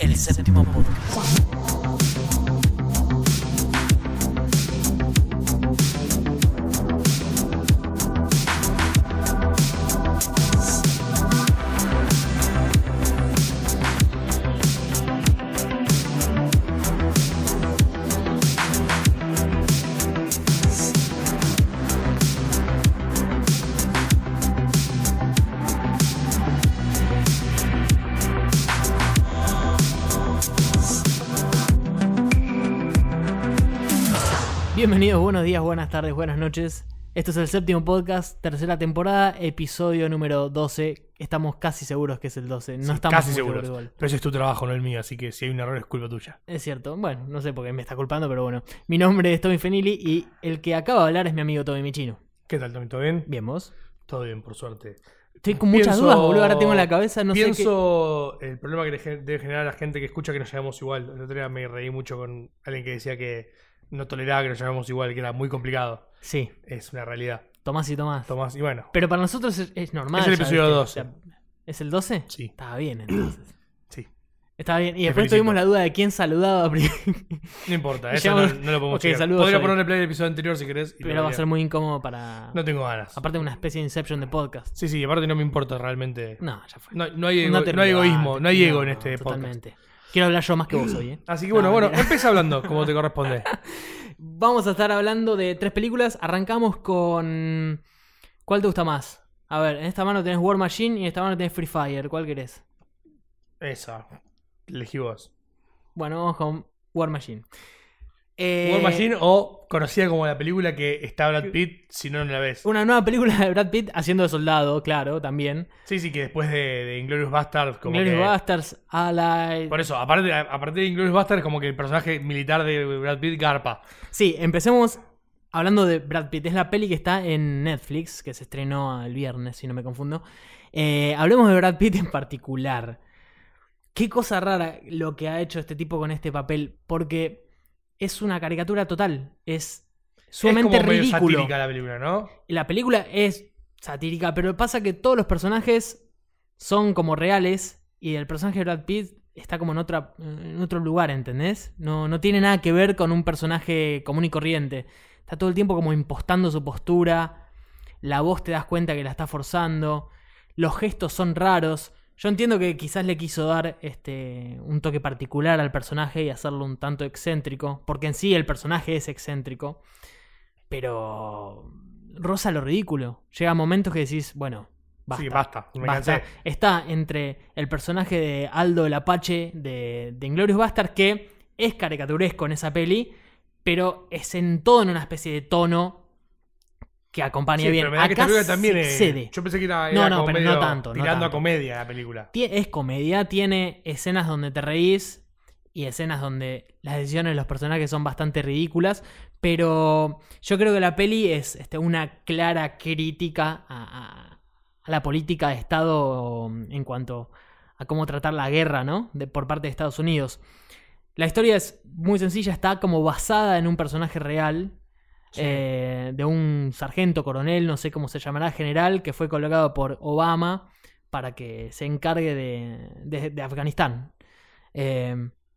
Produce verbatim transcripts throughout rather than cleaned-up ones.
El Séptimo Podcast. Bienvenidos, buenos días, buenas tardes, buenas noches. Esto es el Séptimo Podcast, tercera temporada, episodio número doce. Estamos casi seguros que es el doce. No sí, estamos casi muy seguros. igual. Pero ese es tu trabajo, no el mío, así que si hay un error es culpa tuya. Es cierto. Bueno, no sé por qué me está culpando, pero bueno. Mi nombre es Tommy Fenili y el que acaba de hablar es mi amigo Tommy Michino. ¿Qué tal, Tommy? ¿Todo bien? Bien, ¿vos? Todo bien, por suerte. Estoy con muchas Pienso- dudas, boludo. Ahora tengo en la cabeza, no sé qué... Pienso el problema que le gen- debe generar a la gente que escucha que nos llamamos igual. El otro día me reí mucho con alguien que decía que no toleraba que nos llamamos igual, que era muy complicado. Sí, Es una realidad. Tomás y Tomás. Tomás, y bueno, Pero para nosotros es, es normal. Es el ya, episodio ¿viste? doce. O sea, ¿es el doce? sí, Estaba bien, entonces. sí. Estaba bien. Y Te después felicito. tuvimos la duda de quién saludaba primero. No importa, Y eso no, llamamos- no lo podemos Ok, chequear. saludos, Podría Joey. ponerle play al episodio anterior si querés. y lo Pero va a vería. ser muy incómodo para... No tengo ganas. Aparte de una especie de Inception de podcast. Sí, sí, aparte no me importa realmente. No, ya fue. No, no hay, ego- No te no hay rebate, egoísmo, no hay ego no, en este podcast. Totalmente. Quiero hablar yo más que vos hoy, ¿eh? Así que bueno, No, bueno, mentira. empieza hablando como te corresponde. Vamos a estar hablando de tres películas. Arrancamos con... ¿Cuál te gusta más? A ver, en esta mano tenés War Machine y en esta mano tenés Free Fire. ¿Cuál querés? Esa. Elegí vos. Bueno, vamos con War Machine. Eh, War Machine o conocida como la película que está Brad Pitt si no, no la ves. Una nueva película de Brad Pitt haciendo de soldado, claro, también. Sí, sí, que después de, de Inglourious Basterds como Glorious que... Bastards, Allied... Por eso, aparte, aparte de Inglourious Basterds como que el personaje militar de Brad Pitt garpa. Sí, empecemos hablando de Brad Pitt. Es la peli que está en Netflix, que se estrenó el viernes, si no me confundo. Eh, hablemos de Brad Pitt en particular. Qué cosa rara lo que ha hecho este tipo con este papel, porque es una caricatura total. Es sumamente es como medio ridículo. satírica la película, ¿no? La película es satírica, pero pasa que todos los personajes son como reales y el personaje de Brad Pitt está como en, otra, en otro lugar, ¿entendés? No, no tiene nada que ver con un personaje común y corriente. Está todo el tiempo como impostando su postura. La voz te das cuenta que la está forzando. Los gestos son raros. Yo entiendo que quizás le quiso dar este, un toque particular al personaje y hacerlo un tanto excéntrico. Porque en sí el personaje es excéntrico. Pero roza lo ridículo. Llega momentos que decís, bueno, basta. Sí, basta. Me Basta. cansé. Está entre el personaje de Aldo el Apache de, de Inglourious Basterds, que es caricaturesco en esa peli, pero es en todo en una especie de tono que acompaña Sí, bien. pero me da que Acá esta película también se es... excede. Yo pensé que era, No, era no, como pero medio no tanto, no tirando tanto. a comedia la película. Tie- Es comedia, tiene escenas donde te reís y escenas donde las decisiones de los personajes son bastante ridículas, pero yo creo que la peli es este, una clara crítica a, a- a la política de Estado en cuanto a cómo tratar la guerra, ¿no? De, por parte de Estados Unidos. La historia es muy sencilla, está como basada en un personaje real. Sí. Eh, de un sargento, coronel, no sé cómo se llamará, general, que fue colocado por Obama para que se encargue de, de, de Afganistán. Eh,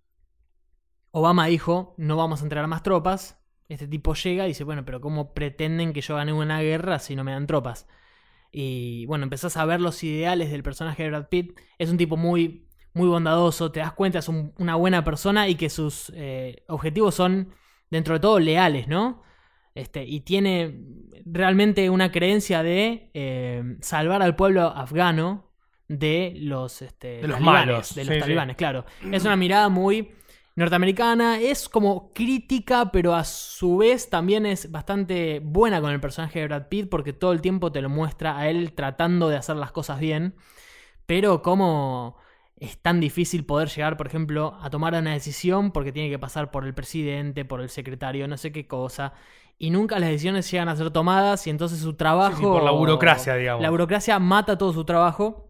Obama dijo, no vamos a entregar más tropas. Este tipo llega y dice, bueno, pero ¿cómo pretenden que yo gane una guerra si no me dan tropas? Y bueno, empezás a ver los ideales del personaje de Brad Pitt. Es un tipo muy, muy bondadoso, te das cuenta, es un- una buena persona y que sus eh, objetivos son, dentro de todo, leales, ¿no? Este, y tiene realmente una creencia de eh, salvar al pueblo afgano de los, este, De los talibanes, malos. de los Sí, talibanes, sí. claro. Es una mirada muy norteamericana, es como crítica, pero a su vez también es bastante buena con el personaje de Brad Pitt porque todo el tiempo te lo muestra a él tratando de hacer las cosas bien, pero como es tan difícil poder llegar, por ejemplo, a tomar una decisión porque tiene que pasar por el presidente, por el secretario, no sé qué cosa, y nunca las decisiones llegan a ser tomadas y entonces su trabajo... Sí, sí, por la burocracia, digamos. La burocracia mata todo su trabajo.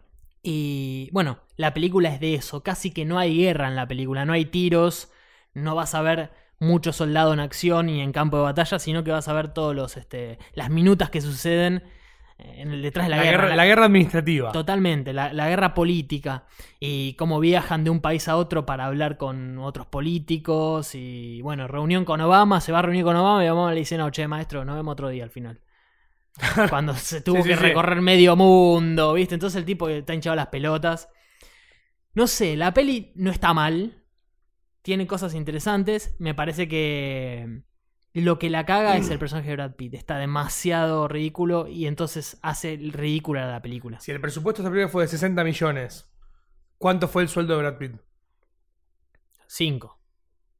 Y bueno, la película es de eso. Casi que no hay guerra en la película. No hay tiros. No vas a ver mucho soldado en acción y en campo de batalla, sino que vas a ver todos los este, las minutas que suceden en el detrás de la, La guerra. guerra, La, la guerra administrativa. Totalmente, la, la guerra política. Y cómo viajan de un país a otro para hablar con otros políticos. Y bueno, reunión con Obama, se va a reunir con Obama y Obama le dice, no, che, maestro, nos vemos otro día al final. Cuando se tuvo Sí, sí, que sí. recorrer medio mundo, ¿viste? Entonces el tipo está hinchado las pelotas. No sé, la peli no está mal. Tiene cosas interesantes. Me parece que lo que la caga es el personaje de Brad Pitt. Está demasiado ridículo y entonces hace ridícula la película. Si el presupuesto de esta película fue de sesenta millones, ¿cuánto fue el sueldo de Brad Pitt? Cinco.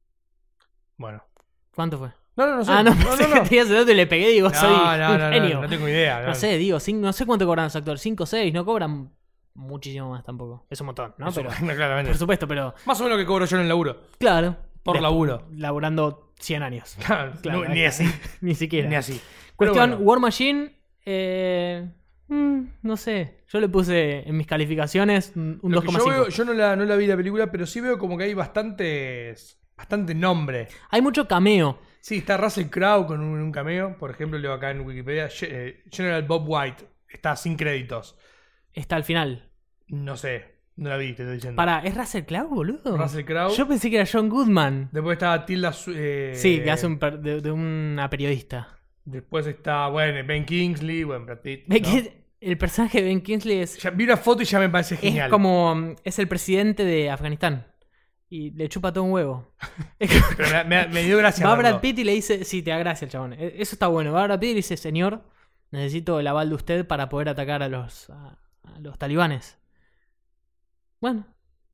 Bueno. ¿Cuánto fue? No, no, no sé. Ah, no, no, pensé no, no. que te ibas a hacer y le pegué y digo, No, soy no, un no, genio. no, no tengo idea. No sé, digo, cinco- no sé cuánto cobran los actores. Cinco o seis, no cobran muchísimo más tampoco. Es un montón, ¿no? Eso, Pero, claramente. por supuesto, pero Más o menos lo que cobro yo en el laburo. claro. Por Después, laburo. Laburando cien años. Claro, Claro, no, ni así. Ni siquiera. Ni así. Cuestión, Pero bueno. War Machine, eh, mm, no sé. Yo le puse en mis calificaciones un un Lo dos que coma yo cinco. veo, yo no la, no la vi la película, pero sí veo como que hay bastantes. Bastante nombre. Hay mucho cameo. Sí, está Russell Crowe con un, un cameo. Por ejemplo, leo acá en Wikipedia. Ge- eh, General Bob White. Está sin créditos. Está al final. No sé. No la vi, te estoy diciendo. Para, ¿es Russell Crowe, boludo? Russell Crowe. Yo pensé que era John Goodman. Después está Tilda. Su- Eh, Sí, que hace un per- de, de una periodista. Después está, bueno, Ben Kingsley. Bueno, Brad Pitt. Ve ¿no? que el personaje de Ben Kingsley es, Ya vi una foto y ya me parece genial. es como. Es el presidente de Afganistán. Y le chupa todo un huevo. Pero me, me- me dio gracia. Va verlo. Brad Pitt y le dice. Sí, te da gracia el chabón. E- Eso está bueno. Va Brad Pitt y le dice: Señor, necesito el aval de usted para poder atacar a los, a, a los talibanes. Bueno.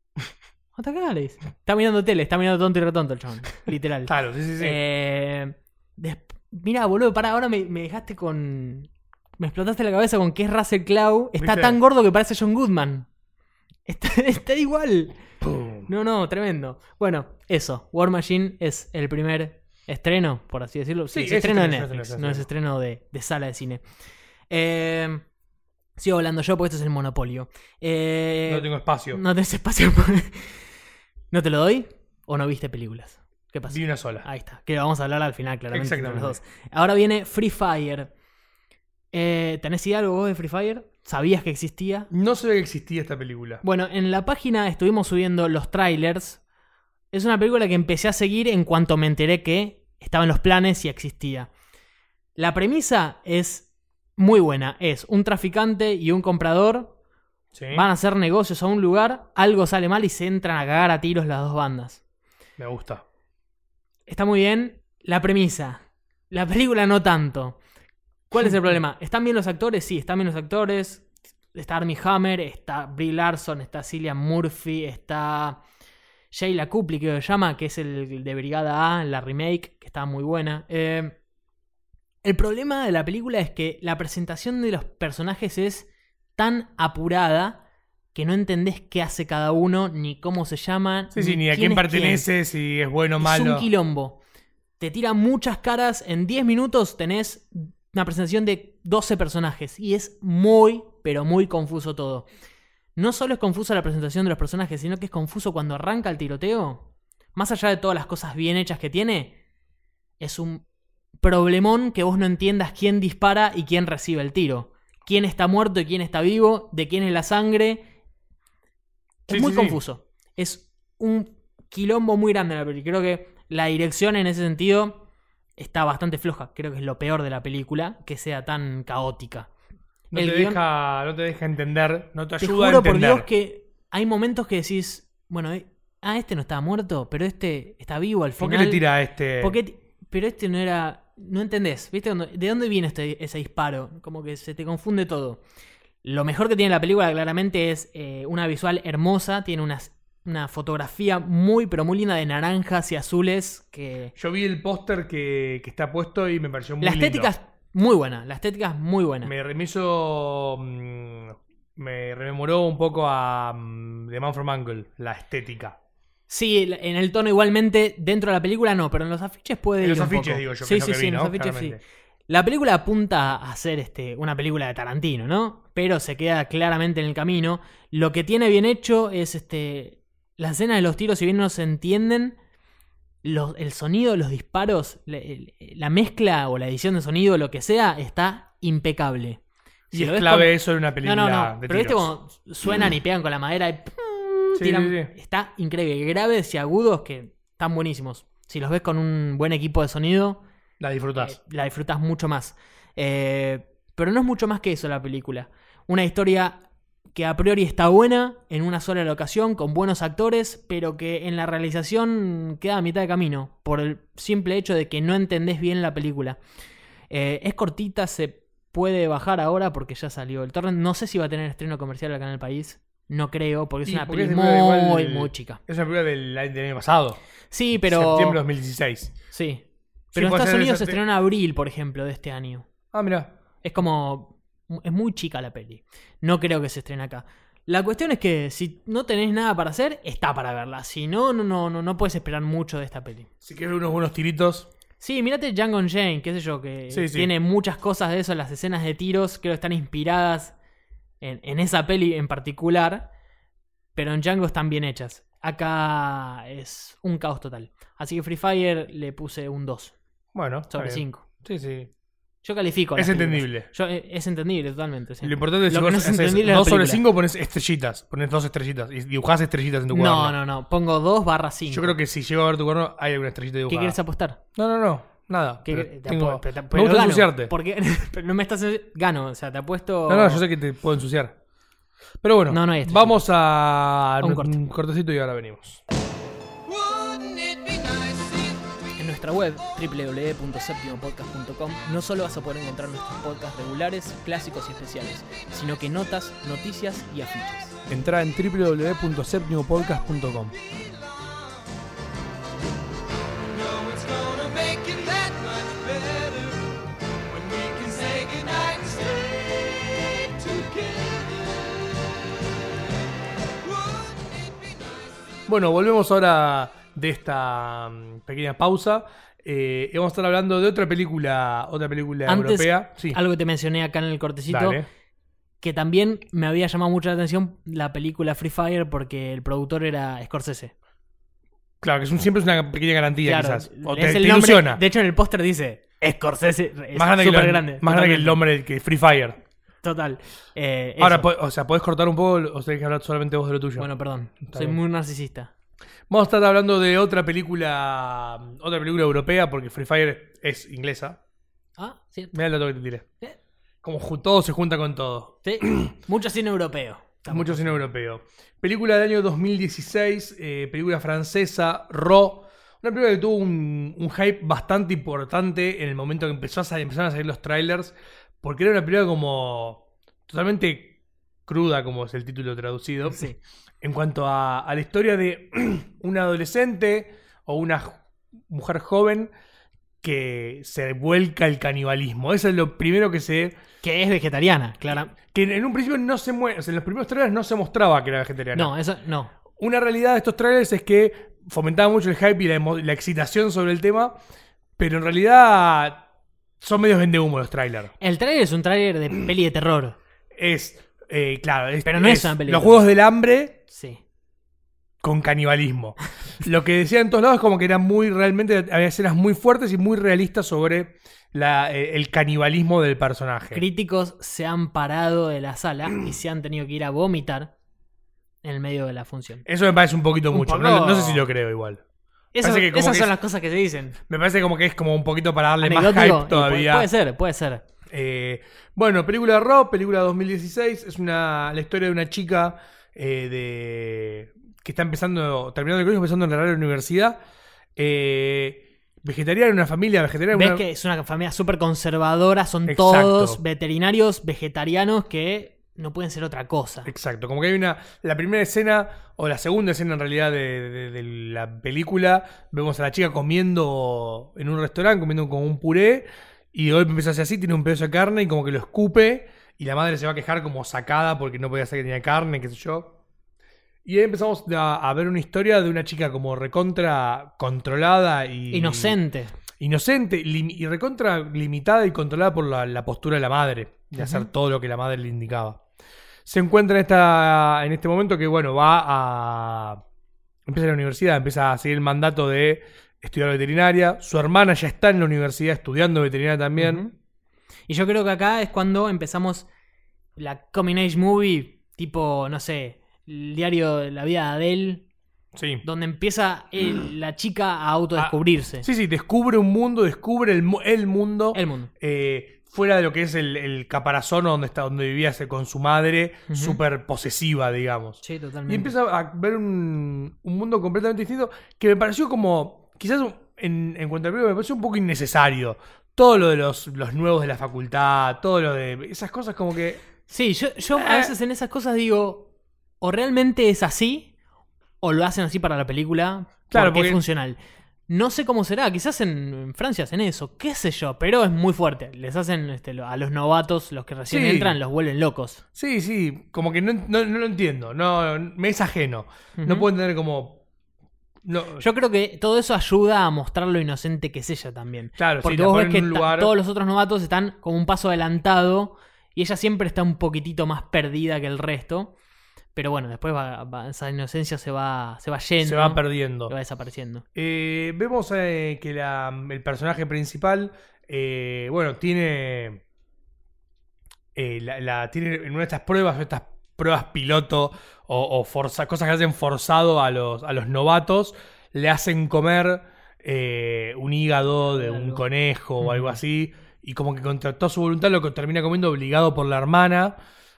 Atacá, le dice. Está mirando tele, está mirando tonto y retonto el chabón. Literal. Claro, sí, sí, sí. Eh, des- Mira, boludo, pará, ahora me, me dejaste con. Me explotaste la cabeza con que es Russell Crowe. Está ¿Viste? tan gordo que parece John Goodman. Está, está igual. Pum. No, no, tremendo. Bueno, eso. War Machine es el primer estreno, por así decirlo. Sí, Sí, es es estreno de estreno, es Netflix, estreno, no es es estreno de, de sala de cine. Eh, sigo hablando yo porque esto es el monopolio. Eh, No tengo espacio. no tenés espacio. ¿No te lo doy? ¿O no viste películas? ¿Qué pasa? Vi una sola. Ahí está. Que vamos a hablar al final, claramente. entre Exactamente. los dos. Ahora viene Free Fire. Eh, ¿Tenés idea algo vos de Free Fire? ¿Sabías que existía? No sabía que existía esta película. Bueno, en la página estuvimos subiendo los trailers. Es una película que empecé a seguir en cuanto me enteré que estaba en los planes y existía. La premisa es muy buena. Es un traficante y un comprador Sí. van a hacer negocios a un lugar, algo sale mal y se entran a cagar a tiros las dos bandas. Me gusta. Está muy bien. La premisa. La película no tanto. ¿Cuál es el problema? ¿Están bien los actores? Sí, están bien los actores. Está Armie Hammer, está Brie Larson, está Cillian Murphy, está Sheila Copley, que se llama, que es el de Brigada A, la remake, que está muy buena. Eh, el problema de la película es que la presentación de los personajes es tan apurada que no entendés qué hace cada uno, ni cómo se llaman. Sí, sí, ni a quién es pertenece, si es bueno o es malo. un quilombo. Te tira muchas caras. En diez minutos tenés una presentación de doce personajes. Y es muy, pero muy confuso todo. No solo es confusa la presentación de los personajes, sino que es confuso cuando arranca el tiroteo. Más allá de todas las cosas bien hechas que tiene, es un problemón que vos no entiendas quién dispara y quién recibe el tiro. Quién está muerto y quién está vivo, de quién es la sangre. Es Sí, muy sí, sí. confuso. Es un quilombo muy grande la película. Creo que la dirección en ese sentido está bastante floja. Creo que es lo peor de la película, que sea tan caótica. No El te, guión- deja, no te deja entender, no te Te ayuda juro a por entender. Dios que hay momentos que decís, bueno, eh, ah, este no estaba muerto, pero este está vivo al ¿Por final. qué le tira a este? ¿Por qué ti- Pero este no era... No entendés, ¿viste? Cuando- ¿De dónde viene este, ese disparo? Como que se te confunde todo. Lo mejor que tiene la película claramente es eh, una visual hermosa. Tiene unas, una fotografía muy, pero muy linda de naranjas y azules. Que Yo vi el póster que, que está puesto y me pareció muy la lindo. estética es muy buena. La estética es muy buena. Me, me hizo... mm, me rememoró un poco a mm, The Man from U N C L E, la estética. Sí, en el tono igualmente, dentro de la película no, pero en los afiches puede En ir los un afiches, poco. digo yo, que Sí, es lo sí, que sí, vi, en los ¿no? afiches sí. Claramente. La película apunta a ser este, una película de Tarantino, ¿no? Pero se queda claramente en el camino. Lo que tiene bien hecho es este, la escena de los tiros, si bien no se entienden, los, el sonido, los disparos, la, la mezcla o la edición de sonido, lo que sea, está impecable. Y Si es lo ves clave con- eso en una película No, no, no. de Pero viste tiros. como suenan y pegan con la madera y Sí, tiran- sí, sí. Está increíble. Graves y agudos que están buenísimos. Si los ves con un buen equipo de sonido, La disfrutás. eh, la disfrutas mucho más. Eh, pero no es mucho más que eso la película. Una historia que a priori está buena en una sola locación, con buenos actores, pero que en la realización queda a mitad de camino, por el simple hecho de que no entendés bien la película. Eh, es cortita, se puede bajar ahora porque ya salió el torrent. No sé si va a tener estreno comercial acá en el país. No creo, porque es Y una porque peli es de película muy, igual- muy chica. Es una película del, del año pasado. Sí, pero... Septiembre de dos mil dieciséis. Sí. Pero en puede Estados ser Unidos se ese- estrenó en abril, por ejemplo, de este año. Ah, mira. Es como... Es muy chica la peli. No creo que se estrene acá. La cuestión es que si no tenés nada para hacer, está para verla. Si no, no, no, no, no puedes esperar mucho de esta peli. Si quieres ver unos buenos tiritos. Sí, mirate Django Unchained, qué sé yo, que Sí, sí. tiene muchas cosas de eso. Las escenas de tiros creo que están inspiradas en, en esa peli en particular. Pero en Django están bien hechas. Acá es un caos total. Así que Free Fire le puse un dos Bueno, está sobre bien. cinco. Sí, sí. Yo califico. Es las películas. entendible. Yo, eh, es entendible totalmente. Sí. Lo importante es Lo que que vos no es haces entendible es la dos sobre película. cinco pones estrellitas. Pones dos estrellitas. Y dibujás estrellitas en tu cuaderno. No, no, no. Pongo dos barra cinco. Yo creo que si llego a ver tu cuaderno hay alguna estrellita ¿Qué dibujada. quieres apostar? No, no, no. Nada. ¿Qué- Pero te tengo- apu- pero te- Me pero gusta gano, ensuciarte. Porque pero no me estás... Gano, o sea, te apuesto... No, no, yo sé que te puedo ensuciar. Pero bueno, No, no hay estrellita. vamos a A un un corte. cortecito y ahora venimos. En nuestra web doble u doble u doble u punto séptimo podcast punto com no solo vas a poder encontrar nuestros podcasts regulares, clásicos y especiales, sino que notas, noticias y afiches. Entra en doble u doble u doble u punto séptimo podcast punto com. Bueno, volvemos ahora de esta mm, pequeña pausa. Eh, y vamos a estar hablando de otra película, otra película Antes, europea. Sí, algo que te mencioné acá en el cortecito, dale. que también me había llamado mucho la atención la película Free Fire porque el productor era Scorsese. Claro, que es un- siempre es una pequeña garantía, Claro, quizás. O es te, el te nombre- ilusiona. De hecho, en el póster dice Scorsese. Es Más grande, que, súper lo- grande. más grande que el totalmente. nombre que Free Fire. Total. Eh, Ahora, eso. po- o sea, ¿podés cortar un poco o tenés que hablar solamente vos de lo tuyo? Bueno, perdón. Está Soy bien. muy narcisista. Vamos a estar hablando de otra película, otra película europea, porque Free Fire es inglesa. Ah, sí. Mirá el dato que te tiré. Eh, Como ju- todo se junta con todo. sí. Mucho cine europeo. Mucho cine europeo. Película del año dos mil dieciséis, eh, película francesa, Raw. Una película que tuvo un, un hype bastante importante en el momento que empezó a salir, empezaron a salir los trailers, porque era una película como totalmente cruda, como es el título traducido, Sí. en cuanto a, a la historia de un adolescente o una j- mujer joven que se vuelca al canibalismo. Eso es lo primero que se... Que es vegetariana, claro. Que en un principio no se muestra, o sea, en los primeros trailers no se mostraba que era vegetariana. No, eso no. Una realidad de estos trailers es que fomentaba mucho el hype y la, emo- la excitación sobre el tema, pero en realidad son medios vendehumo los trailers. El trailer es un trailer de peli de terror. Es, eh, claro, es, Pero no es una peli de los terror. juegos del hambre Sí. con canibalismo. Lo que decían en todos lados es como que eran muy, realmente, había escenas muy fuertes y muy realistas sobre la, eh, el canibalismo del personaje. Críticos se han parado de la sala y se han tenido que ir a vomitar en el medio de la función. Eso me parece un poquito Un mucho. poco- No, no sé si lo creo igual. Esas, Parece que como esas que son es- las cosas que se dicen. Me parece como que es como un poquito para darle más Anecdótico, y hype todavía. Puede, puede ser, puede ser. Eh, bueno, película de Raw, película dos mil dieciséis. Es una, la historia de una chica eh, de que está empezando, terminando el colegio, empezando en la universidad. Eh, vegetariana, una familia vegetariana. Ves una- que es una familia súper conservadora, son Exacto. todos veterinarios, vegetarianos que no pueden ser otra cosa. Exacto, como que hay una. La primera escena, o la segunda escena en realidad de, de- de la película, vemos a la chica comiendo en un restaurante, comiendo como un puré, y de golpe empieza a hacer así, tiene un pedazo de carne y como que lo escupe, y la madre se va a quejar como sacada porque no podía hacer que tenía carne, qué sé yo. Y ahí empezamos a, a ver una historia de una chica como recontra controlada y. Inocente. Inocente lim- y recontra limitada y controlada por la, la postura de la madre, de hacer todo lo que la madre le indicaba. Se encuentra en, esta, en este momento que, bueno, va a... Empieza la universidad, empieza a seguir el mandato de estudiar veterinaria. Su hermana ya está en la universidad estudiando veterinaria también. Ujú. Y yo creo que acá es cuando empezamos la Coming Age Movie, tipo, no sé, el diario de la vida de Adele, Sí. donde empieza el- la chica a autodescubrirse. Ah, sí, sí, descubre un mundo, descubre el, mu- el mundo. El mundo. eh, fuera de lo que es el, el caparazón donde está, donde vivía ese- con su madre, Ujú. súper posesiva, digamos. Sí, totalmente. Y empieza a ver un, un mundo completamente distinto que me pareció como, quizás en, en cuanto al primero, me pareció un poco innecesario. Todo lo de los, los nuevos de la facultad, todo lo de esas cosas como que... Sí, yo, yo a Eh. veces en esas cosas digo, o realmente es así, o lo hacen así para la película, Claro, porque, porque- es funcional. No sé cómo será, quizás en, en Francia hacen eso, qué sé yo, pero es muy fuerte. Les hacen este, lo- a los novatos, los que recién Sí. entran, los vuelven locos. Sí, sí, como que no, no, no lo entiendo, no, me es ajeno. No Ujú. puedo entender como... No, Yo creo que todo eso ayuda a mostrar lo inocente que es ella también. Claro, sí, Porque la vos ves ponen que en un ta- lugar- todos los otros novatos están como un paso adelantado y ella siempre está un poquitito más perdida que el resto. Pero bueno, después va- va- esa inocencia se va, se va yendo. se va perdiendo. Se va desapareciendo. Eh, vemos eh, que la- el personaje principal, eh, bueno, tiene, eh, la, la- tiene en una de estas pruebas, estas pruebas piloto o, o forza, cosas que hacen forzado a los, a los novatos, le hacen comer eh, un hígado de un Algo. conejo o algo Ujú. así, y como que contra toda su voluntad lo que termina comiendo obligado por la hermana.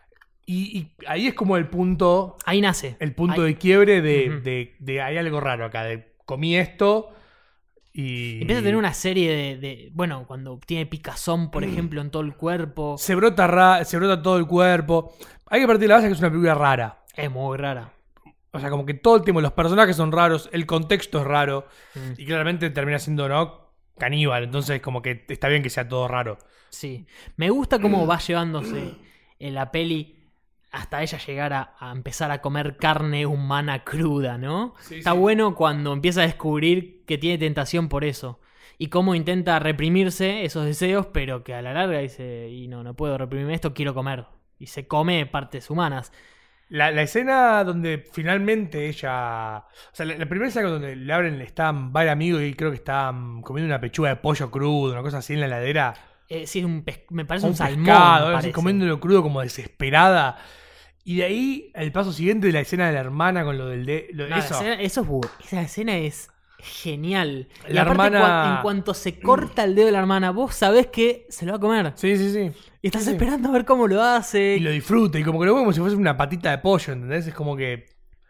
Y, y ahí es como el punto, Ahí nace. el punto Ahí- de quiebre de, Ujú. de, de hay algo raro acá, de comí esto y... Empieza a tener una serie de, de- Bueno, cuando tiene picazón, Mm. por ejemplo, en todo el cuerpo. Se brota, ra- se brota todo el cuerpo. Hay que partir de la base que es una película rara. Es muy rara. O sea, como que todo el tiempo los personajes son raros, el contexto es raro Mm. y claramente termina siendo, ¿no? Caníbal, entonces como que está bien que sea todo raro. Sí. Me gusta cómo va llevándose en la peli hasta ella llegar a, a empezar a comer carne humana cruda, ¿no? Sí, Está sí. bueno cuando empieza a descubrir que tiene tentación por eso. Y cómo intenta reprimirse esos deseos, pero que a la larga dice, y no, no puedo reprimirme esto, quiero comer. Y se come partes humanas. La, la escena donde finalmente ella... O sea, la, la primera escena donde le abren, están varios amigos y creo que están comiendo una pechuga de pollo crudo, una cosa así en la heladera. Eh, sí, es un pes- me parece un, Un salmón. pescado, algo así, parece. comiéndolo crudo como desesperada. Y de ahí, el paso siguiente de la escena de la hermana con lo del de, lo, No, la eso. escena- eso es bu- esa escena es genial. Y La aparte, hermana- cua- en cuanto se corta el dedo de la hermana, vos sabés que se lo va a comer. Sí, sí, sí. Y estás Sí, sí. esperando a ver cómo lo hace. Y lo disfruta, y como que lo ve como si fuese una patita de pollo, ¿entendés? Es como que...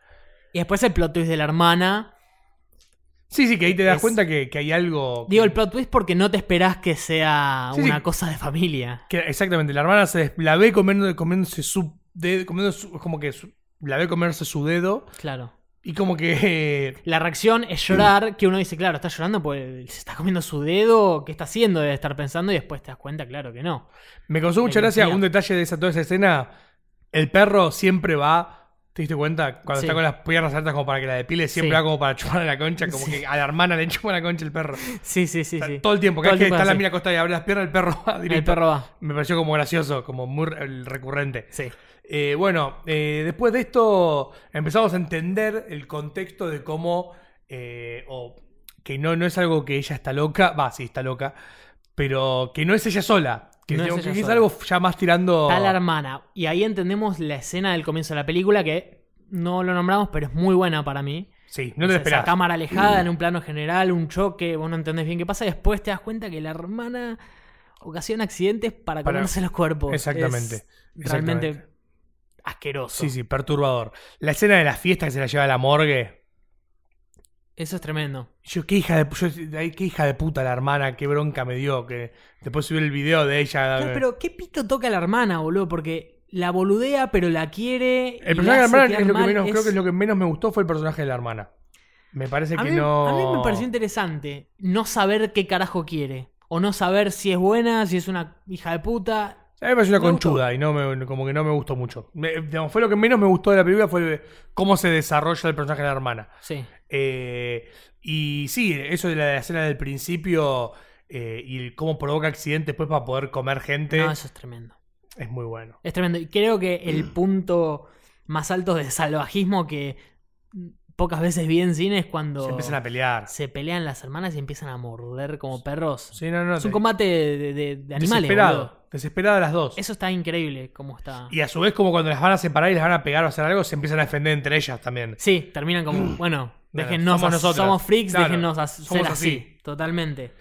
Y después el plot twist de la hermana. Sí, sí, que ahí te das Es- cuenta que, que hay algo... que- Digo el plot twist porque no te esperás que sea Sí, una sí. cosa de familia. que exactamente, la hermana se des- la ve comiendo, comiéndose su dedo, comiendo su- como que su- la ve comerse su dedo, Claro. y como que... eh, La reacción es llorar, que uno dice, claro, está llorando porque se está comiendo su dedo, ¿qué está haciendo? Debe estar pensando y después te das cuenta, claro que no. me causó mucha que gracia tenía- un detalle de esa, toda esa escena. El perro siempre va... ¿Te diste cuenta? Cuando Sí. está con las piernas altas como para que la depile, siempre Sí. va como para chupar la concha, como Sí. que a la hermana le chupa la concha el perro. Sí, sí, sí, O sea, sí. todo el tiempo, cada Todo vez el que tiempo está es la así. mina acostada y abre las piernas, el perro va El directo. perro va. Me pareció como gracioso, como muy re- recurrente. Sí. Eh, bueno, eh, después de esto empezamos a entender el contexto de cómo, eh, o que no, no es algo que ella está loca, va, sí, está loca, pero que no es ella sola, que, No es digo, ella que es sola. algo ya más tirando... Está la hermana. Y ahí entendemos la escena del comienzo de la película que no lo nombramos, pero es muy buena para mí. Sí, no te Esa- esperás. Esa cámara alejada en un plano general, un choque, vos no entendés bien qué pasa. Y después te das cuenta que la hermana ocasiona accidentes para Para- comerse los cuerpos. Exactamente, Es realmente exactamente. asqueroso. Sí, sí, perturbador. La escena de la fiesta que se la lleva a la morgue. Eso es tremendo. Yo, qué hija de, yo, ay, qué hija de puta la hermana, qué bronca me dio. Que después subí el video de ella. Claro, pero ¿qué pito toca la hermana, boludo? Porque la boludea, pero la quiere. y El la personaje de la hace hermana quedar es lo que mal. menos, Es- creo que es lo que menos me gustó fue el personaje de la hermana. Me parece a que mí, no. a mí me pareció interesante no saber qué carajo quiere. O no saber si es buena, si es una hija de puta. A mí me pareció una Me gustó. conchuda y no me, como que no me gustó mucho. Me- digamos, fue lo que menos me gustó de la película fue cómo se desarrolla el personaje de la hermana. Sí. Eh, y sí, eso de la escena del principio eh, y el cómo provoca accidentes después para poder comer gente No, eso es tremendo. es muy bueno. Es tremendo. Y creo que el punto más alto de salvajismo que pocas veces vi en cine es cuando Se empiezan a pelear. se pelean las hermanas y empiezan a morder como perros. Sí, no, no. Es un te- combate de, de- de animales, Desesperado. boludo. Desesperado las dos. Eso está increíble cómo está. Y a su vez, como cuando las van a separar y las van a pegar o hacer algo, se empiezan a defender entre ellas también. Sí, terminan como, bueno, Bueno, déjennos, somos somos, nosotras. somos freaks, Claro, déjennos as- somos ser así. así. Totalmente.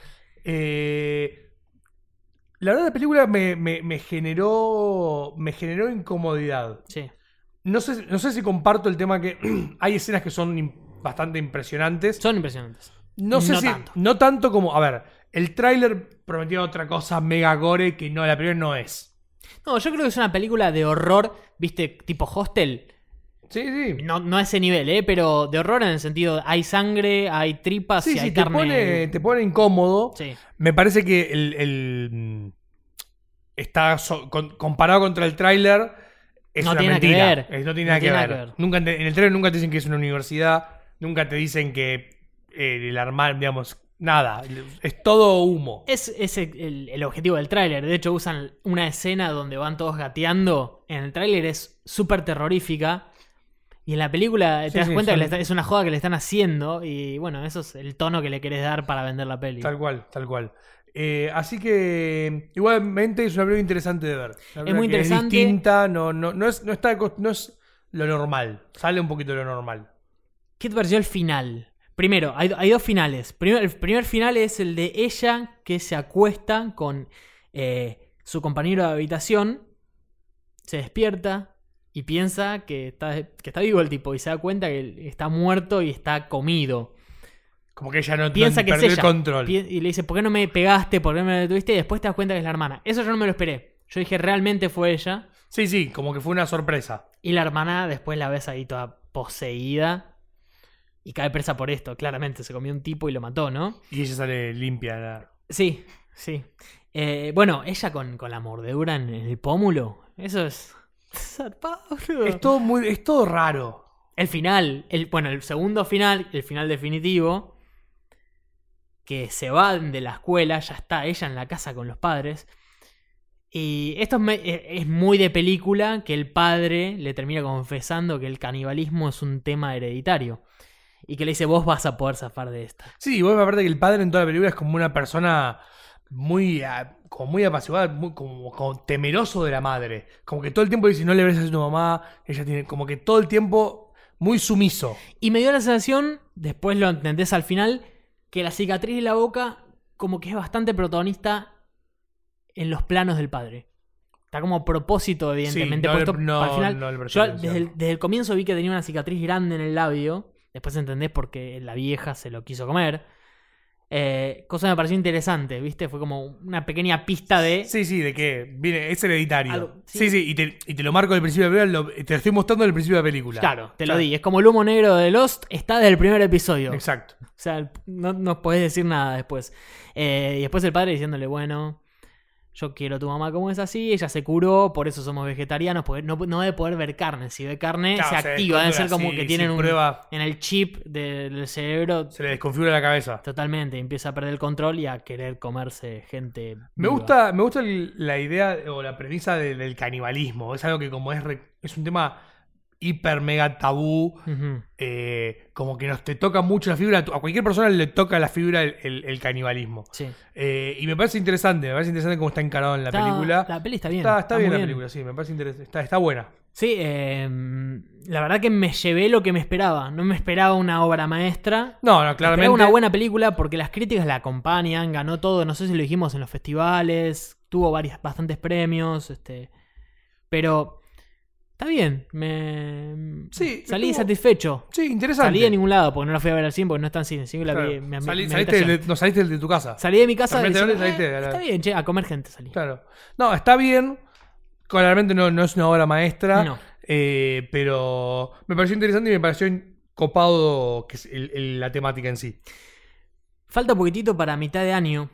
Eh, la verdad, la película me, me, me generó. Me generó incomodidad. Sí. No sé, no sé si comparto el tema que hay escenas que son im- bastante impresionantes. Son impresionantes. No sé no si. tanto. No tanto como. A ver, el tráiler prometía otra cosa mega gore que no, la primera no es. No, yo creo que es una película de horror, viste, tipo Hostel. Sí, sí. No, no a ese nivel, ¿eh? Pero de horror en el sentido, hay sangre, hay tripas Sí, y sí, hay te carne. pone, te pone incómodo. Sí. Me parece que el, el, mm, está so- con- comparado contra el tráiler es No una tiene nada que mentira. ver. Es- no tiene No nada, tiene que, nada ver. que ver. Nunca te- en el tráiler nunca te dicen que es una universidad, nunca te dicen que eh, el armar, digamos, nada. Es todo humo. Es, es el, el objetivo del tráiler. De hecho, usan una escena donde van todos gateando. En el tráiler es súper terrorífica. Y en la película te Sí, das sí, cuenta son- que le está- es una joda que le están haciendo. Y bueno, eso es el tono que le querés dar para vender la peli. Tal cual, tal cual. Eh, así que igualmente es una película interesante de ver. Una película muy que interesante. Es distinta, no, no, no, es, no, está, no es lo normal. Sale un poquito de lo normal. ¿Qué te pareció el final? Primero, hay, hay dos finales. Primero, el primer final es el de ella que se acuesta con eh, su compañero de habitación. Se despierta y piensa que está, que está vivo el tipo. Y se da cuenta que está muerto y está comido. Como que ella no, Piensa no que es perdió ella. el control. Pi- Y le dice, ¿por qué no me pegaste? ¿Por qué no me detuviste? Y después te das cuenta que es la hermana. Eso yo no me lo esperé. Yo dije, realmente fue ella. Sí, sí, como que fue una sorpresa. Y la hermana después la ves ahí toda poseída. Y cae presa por esto. Claramente, se comió un tipo y lo mató, ¿no? Y ella sale limpia. la- Sí, sí. Eh, bueno, ella con, con la mordedura en el pómulo. Eso es... zarpado, boludo. Es todo muy, es todo raro. El final, el, bueno, el segundo final, el final definitivo, que se van de la escuela, ya está ella en la casa con los padres. Y esto es, me- es muy de película, que el padre le termina confesando que el canibalismo es un tema hereditario. Y que le dice, vos vas a poder zafar de esta. Sí, y vos aparte que el padre en toda la película es como una persona muy, ah, como muy apaciguada, muy, como, como temeroso de la madre. Como que todo el tiempo dice, no le beses a tu mamá. Ella tiene como que todo el tiempo muy sumiso. Y me dio la sensación, después lo entendés al final, que la cicatriz de la boca como que es bastante protagonista en los planos del padre. Está como a propósito, evidentemente, Sí, no puesto le- no- para el final. no le presté Yo atención. desde el, desde el comienzo vi que tenía una cicatriz grande en el labio. Después entendés porque la vieja se lo quiso comer. Eh, cosa que me pareció interesante, ¿viste? Fue como una pequeña pista de... Sí, sí, de que viene, es hereditario. Algo- sí. sí, sí, y, te, y te lo marco del principio de la película, lo- te lo estoy mostrando del principio de la película. Claro, te lo Claro. di. Es como el humo negro de Lost, está desde el primer episodio. Exacto. O sea, no, no podés decir nada después. Eh, y después el padre diciéndole, bueno, yo quiero a tu mamá como es así, ella se curó, por eso somos vegetarianos, porque no, no debe poder ver carne. Si ve carne, Claro, se se activa. Deben ser descontrola, como sí, que sí, tienen un... prueba. En el chip de- del cerebro, Se le desconfigura la cabeza. totalmente, y empieza a perder el control y a querer comerse gente Me viva. gusta, me gusta el- la idea o la premisa de- del canibalismo. Es algo que como es, re- es un tema hiper mega tabú. Ujú. eh, como que nos te toca mucho la fibra. A cualquier persona le toca la fibra el, el- el canibalismo. Sí. Eh, y me parece interesante, me parece interesante cómo está encarado en la Está- película. La peli está bien. Está, está bien muy la película, sí, me parece interesante. Está, está buena. Sí, eh, la verdad que me llevé lo que me esperaba. No me esperaba una obra maestra. No, no, Esperaba claramente. una buena película porque las críticas la acompañan, ganó todo, no sé si lo dijimos en los festivales, tuvo varias, bastantes premios, este, pero está bien, me Sí, salí estuvo- satisfecho. Sí, interesante. Salí de ningún lado porque no la fui a ver al cine porque no está en cine, sí la Claro. vi en mi, Salí- mi saliste habitación. de- no saliste de tu casa. Salí de mi casa También te diciendo, saliste "Eh, de la- está bien, che, a comer gente salí. Claro. No, está bien. Claramente no, no es una obra maestra. No. eh, pero me pareció interesante y me pareció copado que es el- el- la temática en sí. Falta poquitito para mitad de año.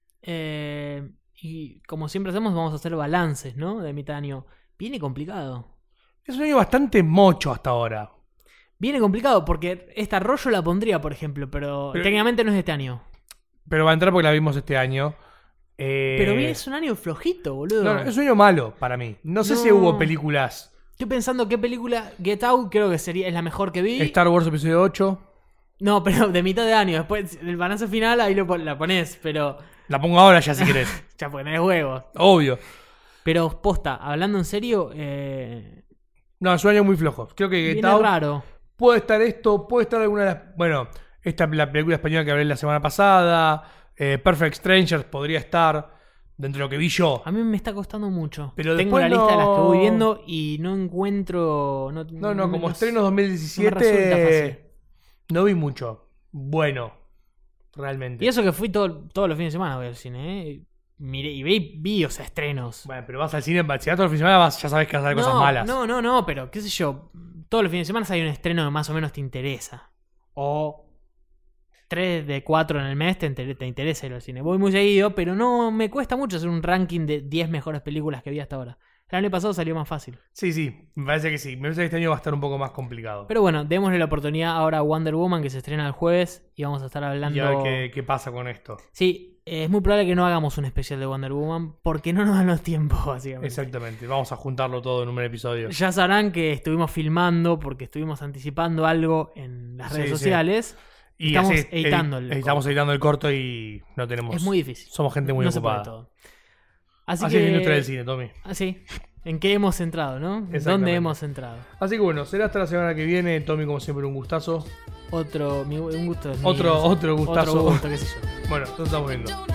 Eh, y como siempre hacemos, vamos a hacer balances, ¿no? De mitad de año. Viene complicado. Es un año bastante mocho hasta ahora. Viene complicado porque esta rollo la pondría, por ejemplo, pero, Pero- técnicamente no es de este año. Pero va a entrar porque la vimos este año. Eh, Pero bien, es un año flojito, boludo. no, no, es un año malo para mí. No sé No. si hubo películas Estoy pensando qué película. Get Out creo que sería es la mejor que vi. Star Wars Episodio ocho. No, pero de mitad de año. Después, el balance final, ahí lo, pon- la pones. Pero. La pongo ahora ya si querés. Ya porque tenés huevos. Obvio. Pero posta, hablando en serio. Eh, No, es un año muy flojo. Creo que Get viene Out raro. puede estar esto, puede estar alguna de las... Bueno, esta la película española que hablé la semana pasada. eh, Perfect Strangers podría estar dentro de lo que vi yo. A mí me está costando mucho. Pero Tengo después la lista de las que no- voy viendo y no encuentro. No, No, no, me- como no- estrenos no me resulta dos mil diecisiete fácil. no vi mucho. Bueno, realmente. Y eso que fui todo- todos los fines de semana voy al cine, ¿eh? Miré y vi, vi, o sea, estrenos. Bueno, pero vas al cine, si vas todos los fines de semana, vas- ya sabes que vas a ver no, cosas malas. no, no, no, pero qué sé yo. Todos los fines de semana hay un estreno que más o menos te interesa. O tres de cuatro en el mes te, inter- te interesa ir al cine. Voy muy seguido, pero no me cuesta mucho hacer un ranking de diez mejores películas que vi hasta ahora. El año pasado salió más fácil. Sí, sí, me parece que sí. Me parece que este año va a estar un poco más complicado. Pero bueno, démosle la oportunidad ahora a Wonder Woman, que se estrena el jueves, y vamos a estar hablando... Y a ver qué, qué pasa con esto. Sí, es muy probable que no hagamos un especial de Wonder Woman, porque no nos dan los tiempos, básicamente. Exactamente, vamos a juntarlo todo en un episodio. Ya sabrán que estuvimos filmando, porque estuvimos anticipando algo en las redes Sí, sí. sociales. Y Estamos así, editando el edi- Estamos editando el corto y no tenemos... Es muy difícil. Somos gente muy no se puede ocupada. todo. Así, Así que... es la industria del cine, Tommy. Así. ¿En qué hemos entrado, no? Exactamente. ¿Dónde hemos entrado? Así que bueno, será hasta la semana que viene. Tommy, como siempre, un gustazo. Otro... mi- un gusto es mío, Otro, no sé. otro gustazo. Otro gusto, qué sé yo. Bueno, nos estamos viendo.